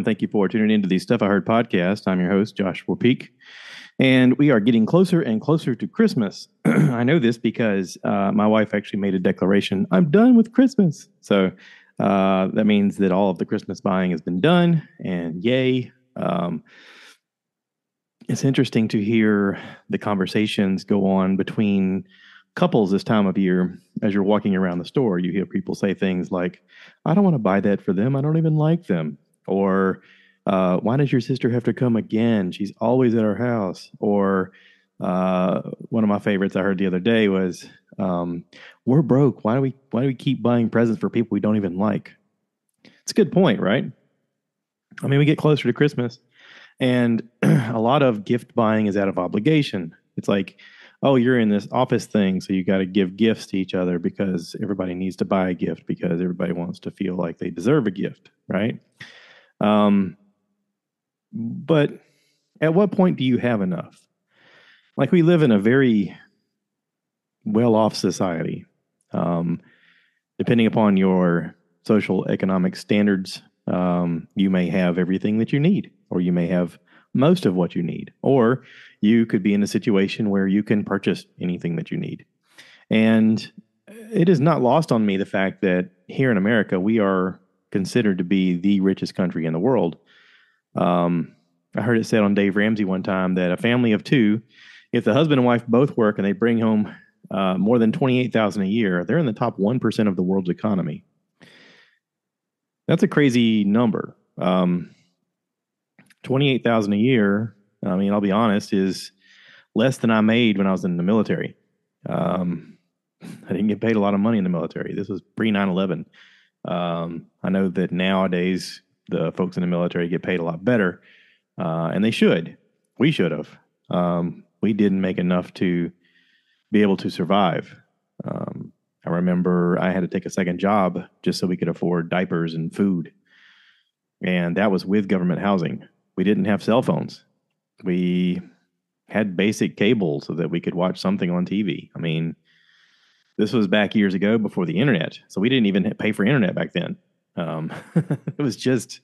Thank you for tuning into the Stuff I Heard podcast. I'm your host, Joshua Peak, and we are getting closer and closer to Christmas. I know this because my wife actually made a declaration, I'm done with Christmas. So that means that all of the Christmas buying has been done, and yay. It's interesting to hear the conversations go on between couples this time of year. As you're walking around the store, you hear people say things like, I don't want to buy that for them. I don't even like them. Or, why does your sister have to come again? She's always at our house. Or, one of my favorites I heard the other day was, we're broke. Why do we keep buying presents for people we don't even like? It's a good point, right? I mean, we get closer to Christmas, and a lot of gift buying is out of obligation. It's like, oh, you're in this office thing, so you got to give gifts to each other because everybody needs to buy a gift because everybody wants to feel like they deserve a gift, right? But at what point do you have enough? Like, we live in a very well-off society. Depending upon your social economic standards, you may have everything that you need, or you may have most of what you need, or you could be in a situation where you can purchase anything that you need. And it is not lost on me the fact that here in America, we are considered to be the richest country in the world. I heard it said on Dave Ramsey one time that a family of two, if the husband and wife both work and they bring home more than $28,000 a year, they're in the top 1% of the world's economy. That's a crazy number. 28,000 a year, I mean, I'll be honest, is less than I made when I was in the military. I didn't get paid a lot of money in the military. This was pre 9/11. I know that nowadays the folks in the military get paid a lot better, and they should. We should have. We didn't make enough to be able to survive. I remember I had to take a second job just so we could afford diapers and food. And that was with government housing. We didn't have cell phones. We had basic cable so that we could watch something on TV. I mean, this was back years ago before the internet. So we didn't even pay for internet back then. It was just,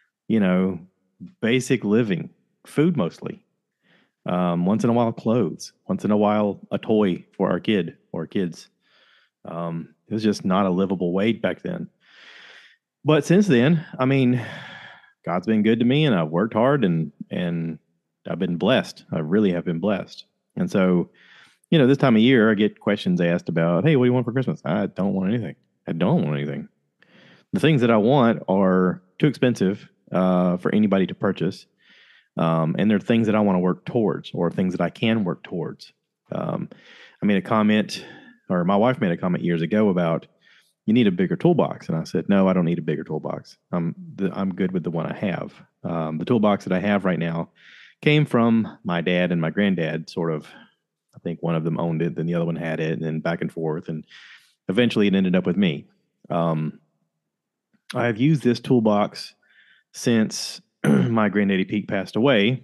basic living, food mostly. Once in a while, clothes. Once in a while, a toy for our kid or kids. It was just not a livable wage back then. But since then, I mean, God's been good to me, and I've worked hard, and I've been blessed. I really have been blessed. And so, this time of year, I get questions asked about, hey, what do you want for Christmas? I don't want anything. I don't want anything. The things that I want are too expensive for anybody to purchase. And they're things that I want to work towards, or things that I can work towards. I made a comment, or my wife made a comment years ago about, you need a bigger toolbox. And I said, no, I don't need a bigger toolbox. I'm good with the one I have. The toolbox that I have right now came from my dad and my granddad, sort of. I think one of them owned it, then the other one had it, and then back and forth. And eventually it ended up with me. I've used this toolbox since my granddaddy Pete passed away.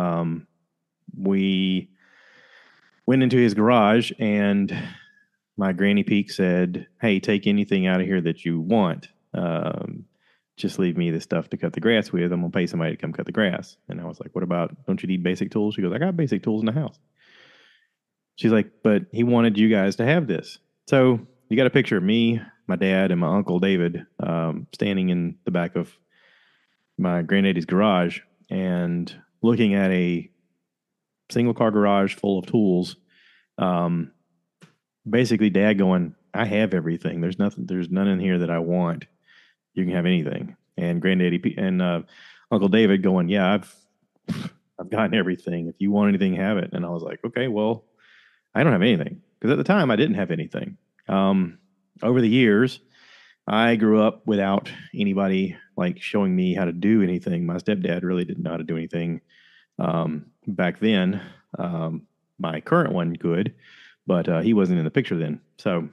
We went into his garage, and my granny Peak said, hey, take anything out of here that you want. Just leave me the stuff to cut the grass with. I'm going to pay somebody to come cut the grass. And I was like, what about, don't you need basic tools? She goes, I got basic tools in the house. She's like, but he wanted you guys to have this. So you got a picture of me, my dad, and my uncle David standing in the back of my granddaddy's garage and looking at a single car garage full of tools. Basically dad going, I have everything. There's none in here that I want. You can have anything. And granddaddy and Uncle David going, yeah, I've gotten everything. If you want anything, have it. And I was like, okay, well, I don't have anything. Because at the time I didn't have anything. Over the years, I grew up without anybody like showing me how to do anything. My stepdad really didn't know how to do anything back then. My current one could, but he wasn't in the picture then. So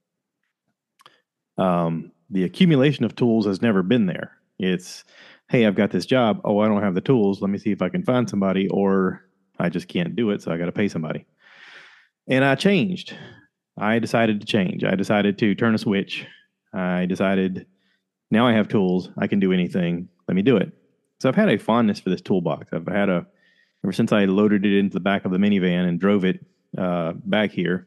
the accumulation of tools has never been there. It's, hey, I've got this job. Oh, I don't have the tools. Let me see if I can find somebody, or I just can't do it, so I got to pay somebody. And I changed. I decided to change. I decided to turn a switch. I decided, now I have tools. I can do anything. Let me do it. So I've had a fondness for this toolbox. Ever since I loaded it into the back of the minivan and drove it back here.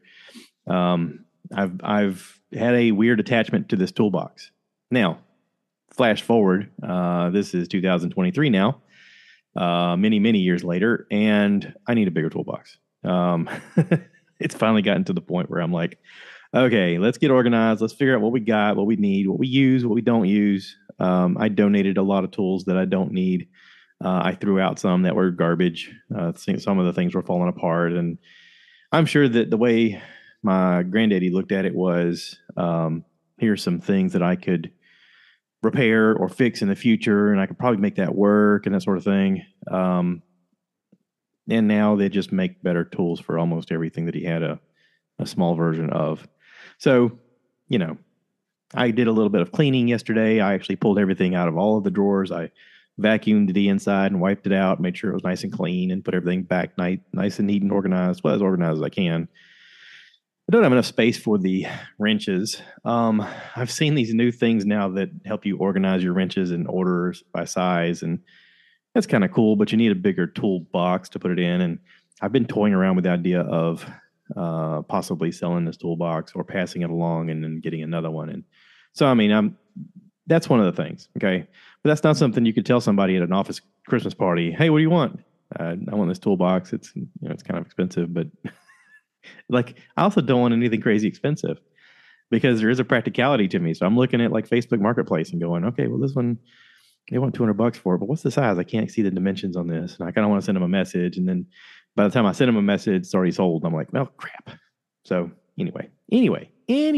I've had a weird attachment to this toolbox. Now, flash forward, this is 2023 now, many years later, and I need a bigger toolbox. It's finally gotten to the point where I'm like, okay, let's get organized. Let's figure out what we got, what we need, what we use, what we don't use. I donated a lot of tools that I don't need. I threw out some that were garbage. Some of the things were falling apart, and I'm sure that the way my granddaddy looked at it was, here's some things that I could repair or fix in the future, and I could probably make that work and that sort of thing. And now they just make better tools for almost everything that he had a small version of. So, you know, I did a little bit of cleaning yesterday. I actually pulled everything out of all of the drawers. I vacuumed the inside and wiped it out, made sure it was nice and clean, and put everything back nice and neat and organized, well, as organized as I can. I don't have enough space for the wrenches. I've seen these new things now that help you organize your wrenches in orders by size, and that's kind of cool, but you need a bigger toolbox to put it in. And I've been toying around with the idea of possibly selling this toolbox or passing it along and then getting another one. And so, I mean, that's one of the things. Okay. But that's not something you could tell somebody at an office Christmas party. Hey, what do you want? I want this toolbox. It's, it's kind of expensive, but like, I also don't want anything crazy expensive because there is a practicality to me. So I'm looking at like Facebook Marketplace and going, okay, well, this one, they want $200 for it, but what's the size? I can't see the dimensions on this. And I kind of want to send them a message. And then by the time I send them a message, it's already sold. I'm like, well, crap. So anyway,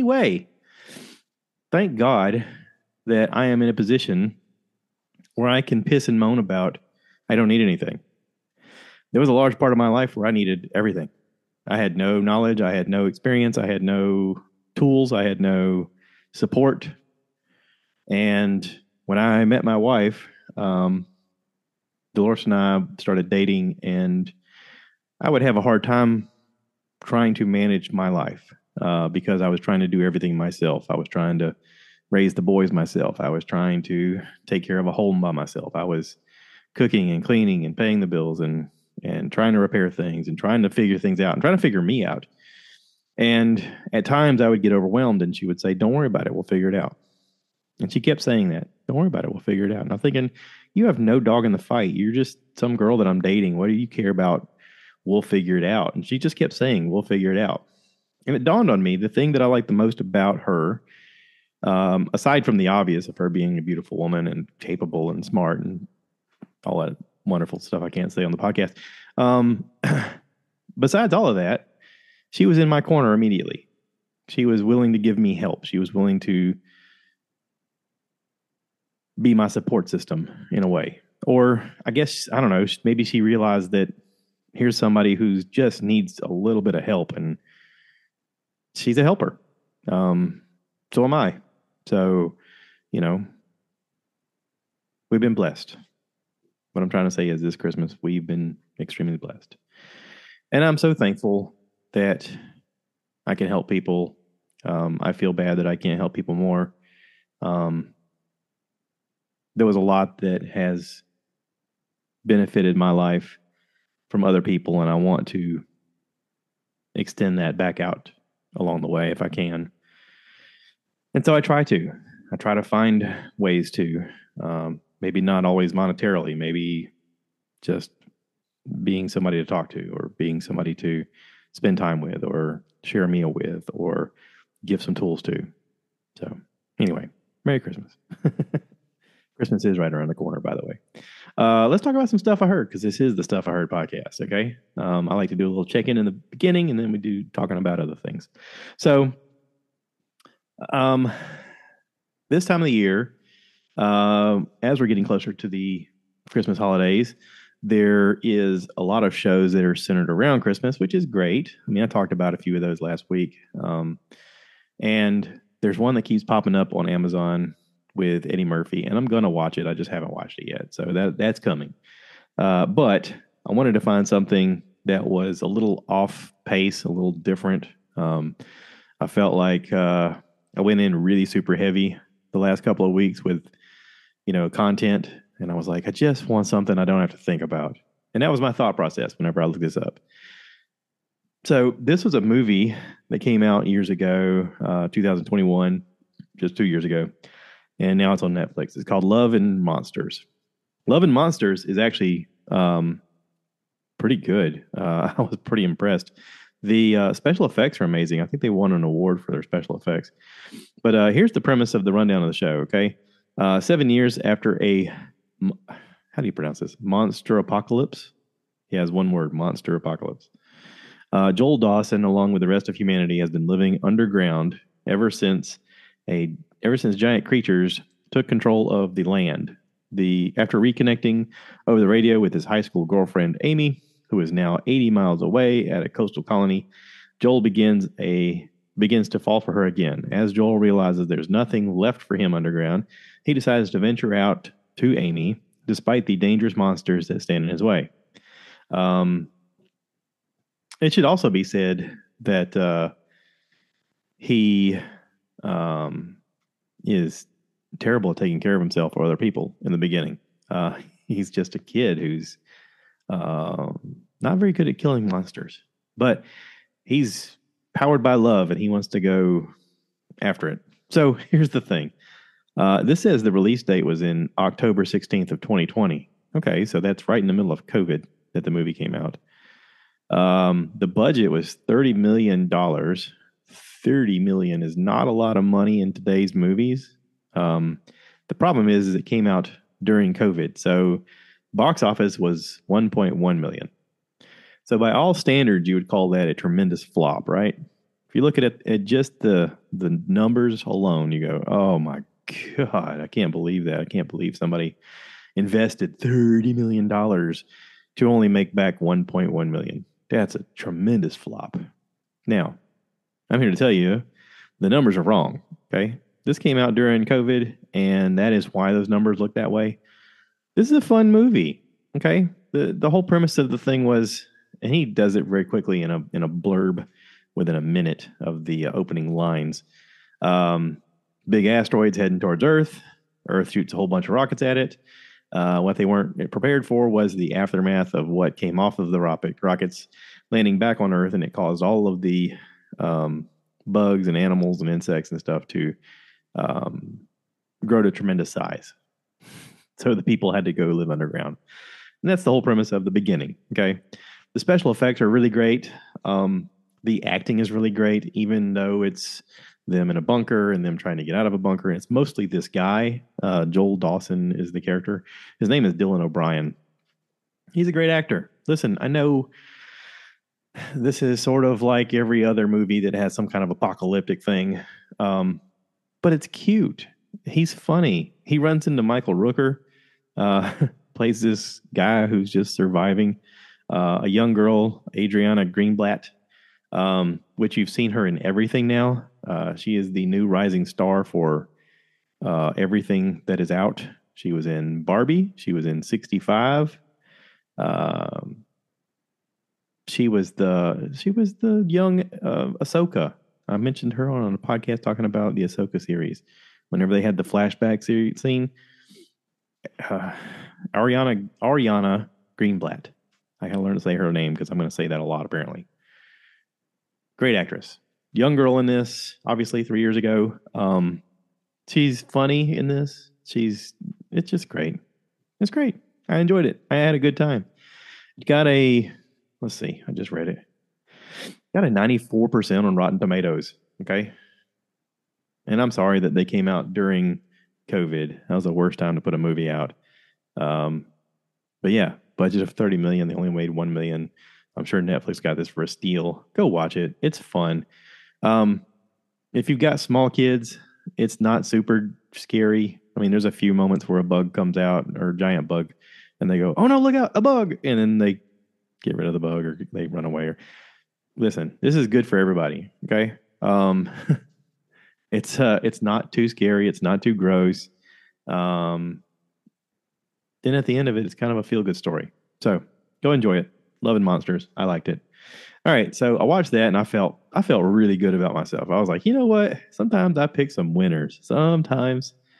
thank God that I am in a position where I can piss and moan about I don't need anything. There was a large part of my life where I needed everything. I had no knowledge. I had no experience. I had no tools. I had no support. And when I met my wife, Dolores and I started dating, and I would have a hard time trying to manage my life because I was trying to do everything myself. I was trying to raise the boys myself. I was trying to take care of a home by myself. I was cooking and cleaning and paying the bills and trying to repair things and trying to figure things out and trying to figure me out. And at times I would get overwhelmed, and she would say, "Don't worry about it. We'll figure it out." And she kept saying that. Don't worry about it. We'll figure it out. And I'm thinking, you have no dog in the fight. You're just some girl that I'm dating. What do you care about? We'll figure it out. And she just kept saying, we'll figure it out. And it dawned on me, the thing that I like the most about her, aside from the obvious of her being a beautiful woman and capable and smart and all that wonderful stuff I can't say on the podcast. Besides all of that, she was in my corner immediately. She was willing to give me help. She was willing to be my support system in a way. Or I guess, I don't know, maybe she realized that here's somebody who just needs a little bit of help, and she's a helper. So am I. So, we've been blessed. What I'm trying to say is this Christmas, we've been extremely blessed. And I'm so thankful that I can help people. I feel bad that I can't help people more. There was a lot that has benefited my life from other people, and I want to extend that back out along the way if I can. And so I try to find ways to, maybe not always monetarily, maybe just being somebody to talk to, or being somebody to spend time with, or share a meal with, or give some tools to. So anyway, Merry Christmas. Christmas is right around the corner, by the way. Let's talk about some stuff I heard, because this is the Stuff I Heard podcast, okay? I like to do a little check-in the beginning, and then we do talking about other things. So this time of the year, as we're getting closer to the Christmas holidays, there is a lot of shows that are centered around Christmas, which is great. I mean, I talked about a few of those last week. And there's one that keeps popping up on Amazon with Eddie Murphy, and I'm going to watch it. I just haven't watched it yet. So that's coming. But I wanted to find something that was a little off pace, a little different. I felt like I went in really super heavy the last couple of weeks with, content. And I was like, I just want something I don't have to think about. And that was my thought process whenever I looked this up. So this was a movie that came out years ago, 2021, just 2 years ago. And now it's on Netflix. It's called Love and Monsters. Love and Monsters is actually pretty good. I was pretty impressed. The special effects are amazing. I think they won an award for their special effects. But here's the premise of the rundown of the show, okay? 7 years after how do you pronounce this? Monster apocalypse? He has one word, monster apocalypse. Joel Dawson, along with the rest of humanity, has been living underground ever since giant creatures took control of the land. After reconnecting over the radio with his high school girlfriend Amy, who is now 80 miles away at a coastal colony, Joel begins to fall for her again. As Joel realizes there's nothing left for him underground, he decides to venture out to Amy, despite the dangerous monsters that stand in his way. It should also be said that he is terrible at taking care of himself or other people in the beginning. He's just a kid who's not very good at killing monsters, but he's powered by love and he wants to go after it. So here's the thing. This says the release date was in October 16th of 2020. Okay, so that's right in the middle of COVID that the movie came out. The budget was $30 million. $30 million is not a lot of money in today's movies. The problem is it came out during COVID. So box office was 1.1 million. So by all standards, you would call that a tremendous flop, right? If you look at just the numbers alone, you go, oh my God, I can't believe that. I can't believe somebody invested $30 million to only make back 1.1 million. That's a tremendous flop. Now, I'm here to tell you the numbers are wrong. Okay. This came out during COVID, and that is why those numbers look that way. This is a fun movie. Okay. The whole premise of the thing was, and he does it very quickly in a blurb within a minute of the opening lines. Big asteroids heading towards Earth. Earth shoots a whole bunch of rockets at it. What they weren't prepared for was the aftermath of what came off of the rockets landing back on Earth, and it caused all of the bugs and animals and insects and stuff to grow to tremendous size. So the people had to go live underground. And that's the whole premise of the beginning, okay? The special effects are really great. The acting is really great, even though it's them in a bunker and them trying to get out of a bunker. And it's mostly this guy. Joel Dawson is the character. His name is Dylan O'Brien. He's a great actor. Listen, I know this is sort of like every other movie that has some kind of apocalyptic thing, but it's cute. He's funny. He runs into Michael Rooker, plays this guy who's just surviving. A young girl, Adriana Greenblatt, which you've seen her in everything now. She is the new rising star for everything that is out. She was in Barbie. She was in 65. She was the young Ahsoka. I mentioned her on a podcast talking about the Ahsoka series. Whenever they had the flashback scene, Ariana Greenblatt. I gotta learn to say her name because I'm going to say that a lot apparently. Great actress. Young girl in this, obviously 3 years ago. She's funny in this. It's just great. It's great. I enjoyed it. I had a good time. It got let's see, I just read it. Got a 94% on Rotten Tomatoes. Okay. And I'm sorry that they came out during COVID. That was the worst time to put a movie out. But yeah, budget of 30 million. They only made 1 million. I'm sure Netflix got this for a steal. Go watch it. It's fun. If you've got small kids, it's not super scary. I mean, there's a few moments where a bug comes out or a giant bug and they go, oh no, look out, a bug. And then they get rid of the bug or they run away. Listen, this is good for everybody. Okay. It's not too scary. It's not too gross. Then at the end of it, it's kind of a feel-good story. So go enjoy it. Love and Monsters. I liked it. All right, so I watched that and I felt really good about myself. I was like, you know what? Sometimes I pick some winners. Sometimes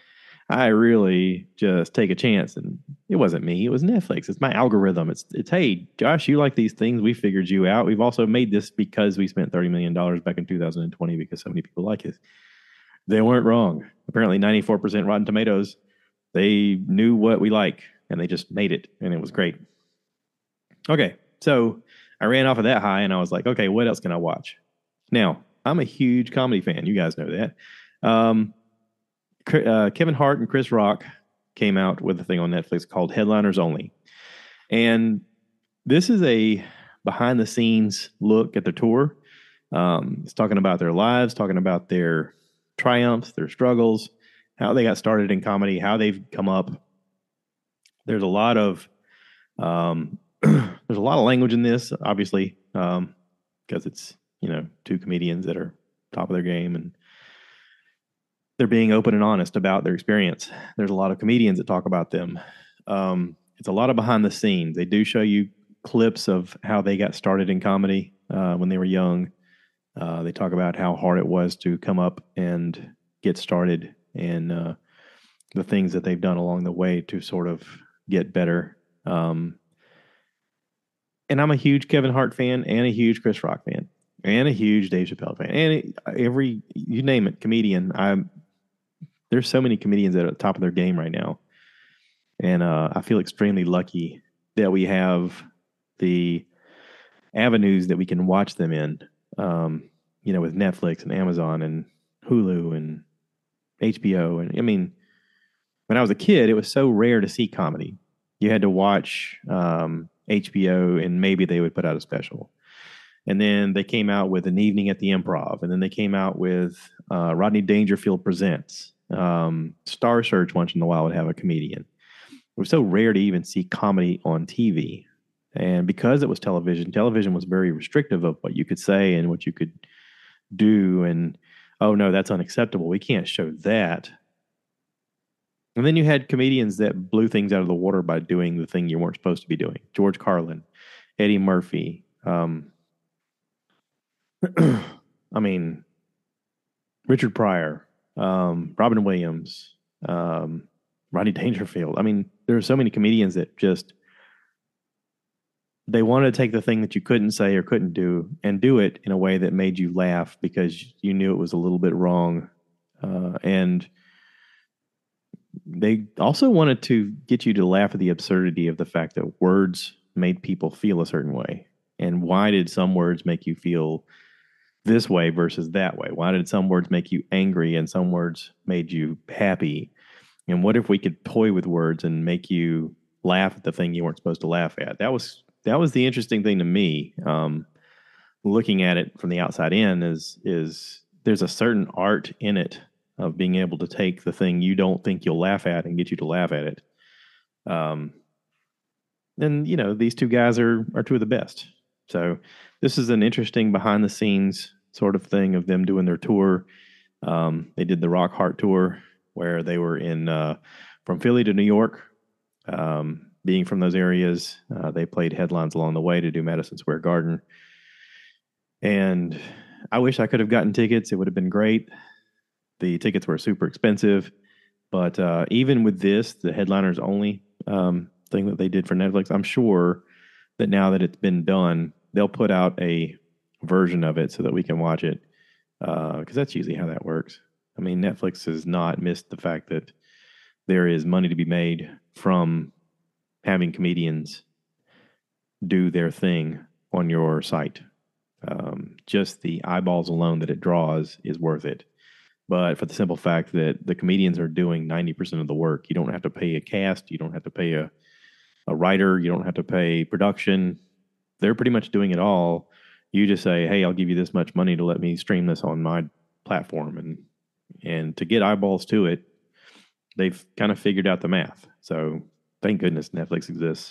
I really just take a chance, and it wasn't me. It was Netflix. It's my algorithm. It's hey, Josh, you like these things? We figured you out. We've also made this because we spent $30 million back in 2020 because so many people like it. They weren't wrong. Apparently, 94% Rotten Tomatoes. They knew what we like, and they just made it, and it was great. Okay, so I ran off of that high, and I was like, okay, what else can I watch? Now, I'm a huge comedy fan. You guys know that. Um, Kevin Hart and Chris Rock came out with a thing on Netflix called Headliners Only. And this is a behind the scenes look at the tour. It's talking about their lives, talking about their triumphs, their struggles, how they got started in comedy, how they've come up. There's a lot of there's a lot of language in this, obviously, because it's two comedians that are top of their game and they're being open and honest about their experience. There's a lot of comedians that talk about them. It's a lot of behind the scenes. They do show you clips of how they got started in comedy when they were young. They talk about how hard it was to come up and get started and the things that they've done along the way to sort of get better. And I'm a huge Kevin Hart fan and a huge Chris Rock fan and a huge Dave Chappelle fan. And you name it, comedian. There's so many comedians that are at the top of their game right now. And I feel extremely lucky that we have the avenues that we can watch them in, with Netflix and Amazon and Hulu and HBO. And I mean, when I was a kid, it was so rare to see comedy. You had to watch HBO and maybe they would put out a special. And then they came out with An Evening at the Improv. And then they came out with Rodney Dangerfield Presents. Star Search once in a while would have a comedian. It was so rare to even see comedy on TV. And because it was television was very restrictive of what you could say and what you could do. And, oh, no, that's unacceptable. We can't show that. And then you had comedians that blew things out of the water by doing the thing you weren't supposed to be doing. George Carlin, Eddie Murphy. I mean, Richard Pryor, Robin Williams, Rodney Dangerfield. I mean, there are so many comedians that just they wanted to take the thing that you couldn't say or couldn't do and do it in a way that made you laugh because you knew it was a little bit wrong. And they also wanted to get you to laugh at the absurdity of the fact that words made people feel a certain way. And why did some words make you feel this way versus that way? Why did some words make you angry and some words made you happy? And what if we could toy with words and make you laugh at the thing you weren't supposed to laugh at? That was the interesting thing to me. Looking at it from the outside in is there's a certain art in it of being able to take the thing you don't think you'll laugh at and get you to laugh at it. And these two guys are two of the best. So this is an interesting behind the scenes sort of thing of them doing their tour. They did the Rock Heart tour where they were in from Philly to New York. Being from those areas, they played headlines along the way to do Madison Square Garden. And I wish I could have gotten tickets. It would have been great. The tickets were super expensive. But even with this, the headliners only thing that they did for Netflix, I'm sure that now that it's been done, they'll put out a version of it so that we can watch it. Because that's usually how that works. I mean, Netflix has not missed the fact that there is money to be made from having comedians do their thing on your site. Just the eyeballs alone that it draws is worth it. But for the simple fact that the comedians are doing 90% of the work, you don't have to pay a cast, you don't have to pay a writer, you don't have to pay production. They're pretty much doing it all. You just say, hey, I'll give you this much money to let me stream this on my platform. And to get eyeballs to it, they've kind of figured out the math. So thank goodness Netflix exists.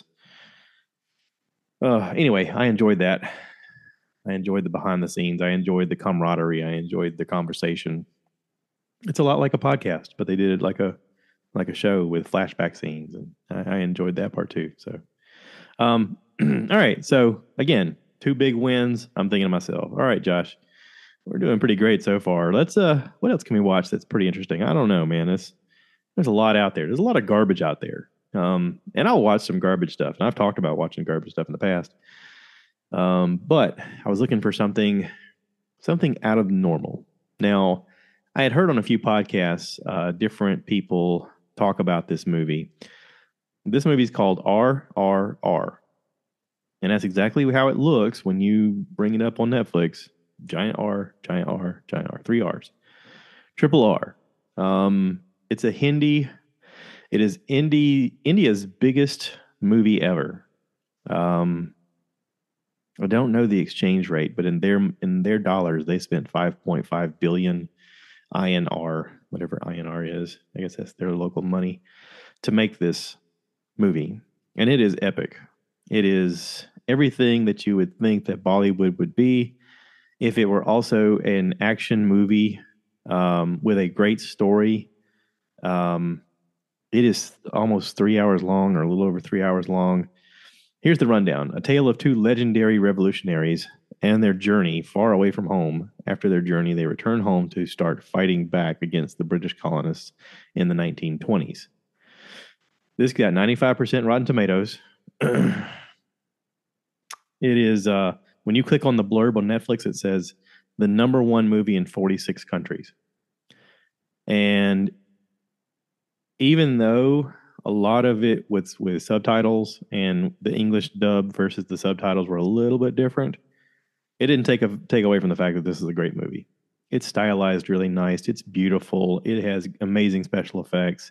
Anyway, I enjoyed that. I enjoyed the behind the scenes. I enjoyed the camaraderie. I enjoyed the conversation. It's a lot like a podcast, but they did it like a show with flashback scenes, and I enjoyed that part too. So, all right. So again, 2 big wins. I'm thinking to myself, all right, Josh, we're doing pretty great so far. Let's what else can we watch that's pretty interesting? I don't know, man. There's a lot out there. There's a lot of garbage out there. And I'll watch some garbage stuff. And I've talked about watching garbage stuff in the past. But I was looking for something out of normal. Now, I had heard on a few podcasts different people talk about this movie. This movie is called RRR. And that's exactly how it looks when you bring it up on Netflix. Giant R, giant R, giant R, three R's. Triple R. It's a Hindi. It is India's biggest movie ever. I don't know the exchange rate, but in their dollars, they spent 5.5 billion INR, whatever INR is. I guess that's their local money to make this movie, and it is epic. It is everything that you would think that Bollywood would be if it were also an action movie with a great story. It is almost 3 hours long, or a little over 3 hours long. Here's the rundown: a tale of two legendary revolutionaries and their journey far away from home. After their journey, they return home to start fighting back against the British colonists in the 1920s. This got 95% Rotten Tomatoes. It is, when you click on the blurb on Netflix, it says the number one movie in 46 countries. And even though a lot of it was with subtitles and the English dub versus the subtitles were a little bit different, it didn't take away from the fact that this is a great movie. It's stylized really nice. It's beautiful. It has amazing special effects.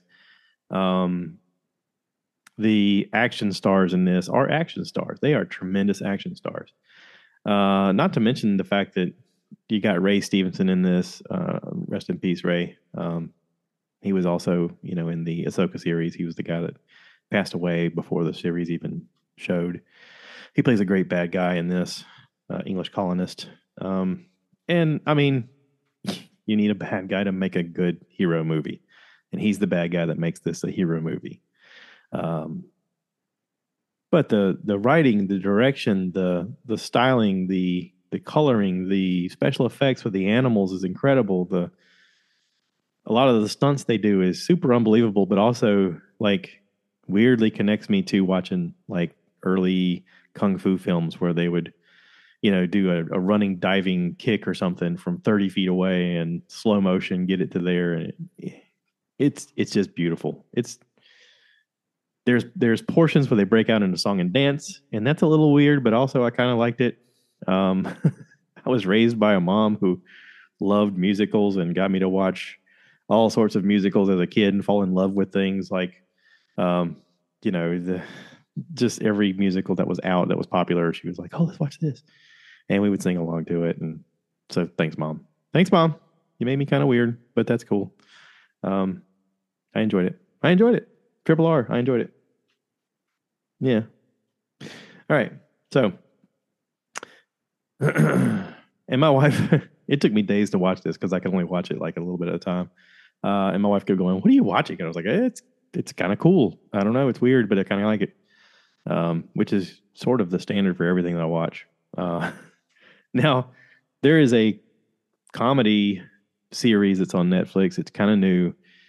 The action stars in this are action stars. They are tremendous action stars. Not to mention the fact that you got Ray Stevenson in this. Rest in peace, Ray. He was also, in the Ahsoka series. He was the guy that passed away before the series even showed. He plays a great bad guy in this, English colonist. And I mean, you need a bad guy to make a good hero movie, and he's the bad guy that makes this a hero movie. But the writing, the direction, the styling, the coloring, the special effects with the animals is incredible. A lot of the stunts they do is super unbelievable, but also like weirdly connects me to watching like early kung fu films where they would, do a running diving kick or something from 30 feet away and slow motion, get it to there. And it's just beautiful. There's portions where they break out into song and dance, and that's a little weird, but also I kind of liked it. I was raised by a mom who loved musicals and got me to watch all sorts of musicals as a kid and fall in love with things like, just every musical that was out that was popular. She was like, "Oh, let's watch this," and we would sing along to it. And so, thanks, mom. Thanks, mom. You made me kind of weird, but that's cool. I enjoyed it. Triple R. I enjoyed it. Yeah. All right. So, and my wife, it took me days to watch this because I could only watch it like a little bit at a time. And my wife kept going, "What are you watching?" And I was like, it's kind of cool. I don't know. It's weird, but I kind of like it, which is sort of the standard for everything that I watch. Now, there is a comedy series that's on Netflix. It's kind of new.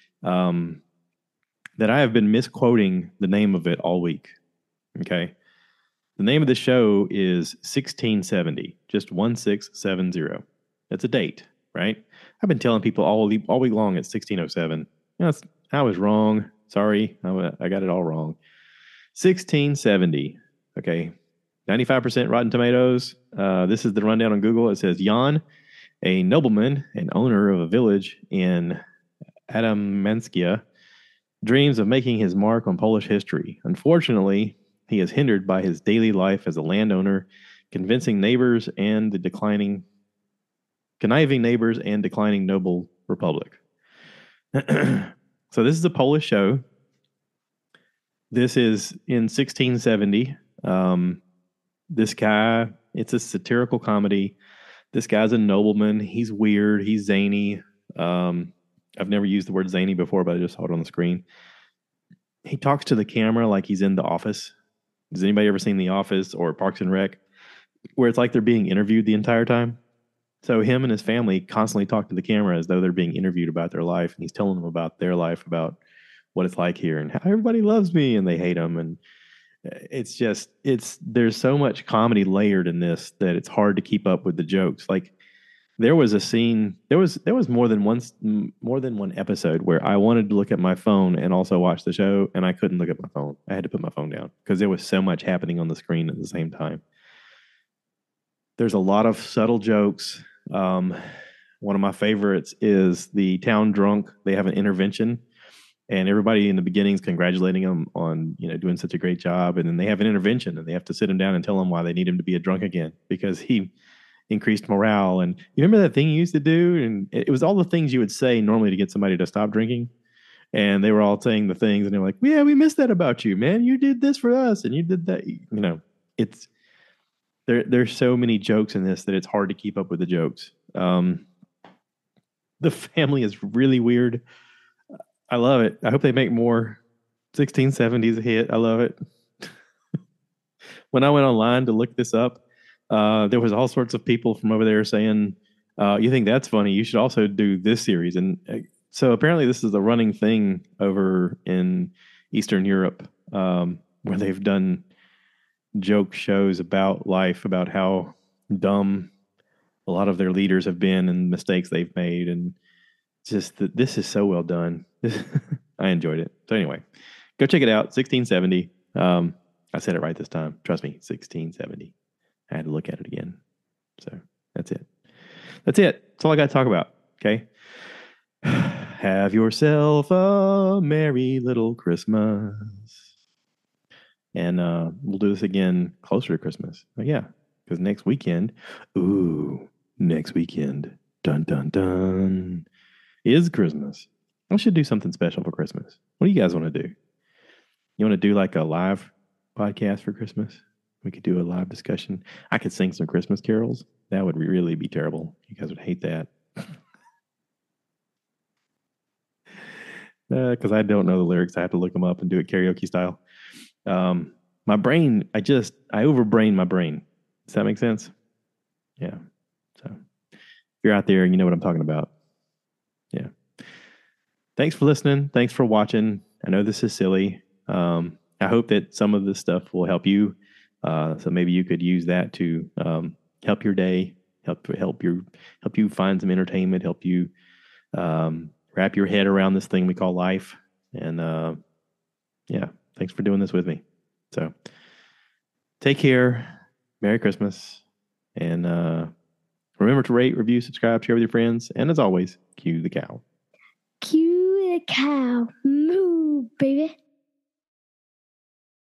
That I have been misquoting the name of it all week. Okay. The name of the show is 1670, just 1670. That's a date, right? I've been telling people all week long it's 1607. I was wrong. Sorry. I got it all wrong. 1670. Okay. 95% Rotten Tomatoes. This is the rundown on Google. It says Jan, a nobleman and owner of a village in Adamanska, dreams of making his mark on Polish history. Unfortunately, he is hindered by his daily life as a landowner, conniving neighbors and declining noble republic. So this is a Polish show. This is in 1670. This guy, it's a satirical comedy. This guy's a nobleman. He's weird. He's zany. I've never used the word zany before, but I just saw it on the screen. He talks to the camera like he's in The Office. Has anybody ever seen The Office or Parks and Rec, where it's like they're being interviewed the entire time? So him and his family constantly talk to the camera as though they're being interviewed about their life, and he's telling them about their life, about what it's like here and how everybody loves me and they hate them. And there's so much comedy layered in this that it's hard to keep up with the jokes. Like there was a scene, there was more than one episode where I wanted to look at my phone and also watch the show, and I couldn't look at my phone. I had to put my phone down because there was so much happening on the screen at the same time. There's a lot of subtle jokes. One of my favorites is the town drunk. They have an intervention, and everybody in the beginning is congratulating him on doing such a great job, and then they have an intervention, and they have to sit him down and tell him why they need him to be a drunk again because he increased morale. And you remember that thing you used to do, and it was all the things you would say normally to get somebody to stop drinking. And they were all saying the things, and they're like, "Yeah, we missed that about you, man. You did this for us, and you did that." It's there's so many jokes in this that it's hard to keep up with the jokes. The family is really weird. I love it. I hope they make more. 1670s a hit. I love it. When I went online to look this up, there was all sorts of people from over there saying, "You think that's funny? You should also do this series." And so apparently, this is a running thing over in Eastern Europe, where they've done joke shows about life, about how dumb a lot of their leaders have been and mistakes they've made, and just this is so well done. I enjoyed it. So anyway, go check it out. 1670. I said it right this time. Trust me, 1670. I had to look at it again. So that's it. That's it. That's all I got to talk about. Okay. Have yourself a merry little Christmas. And we'll do this again closer to Christmas. But yeah, because next weekend, dun dun dun, is Christmas. I should do something special for Christmas. What do you guys want to do? You want to do like a live podcast for Christmas? We could do a live discussion. I could sing some Christmas carols. That would really be terrible. You guys would hate that. Because I don't know the lyrics. I have to look them up and do it karaoke style. My brain, I overbrain my brain. Does that make sense? Yeah. So if you're out there and you know what I'm talking about. Yeah. Thanks for listening. Thanks for watching. I know this is silly. I hope that some of this stuff will help you. So maybe you could use that to help your day, help you find some entertainment, help you wrap your head around this thing we call life. And yeah, thanks for doing this with me. So take care. Merry Christmas. And remember to rate, review, subscribe, share with your friends. And as always, cue the cow. Cue the cow. Moo, baby.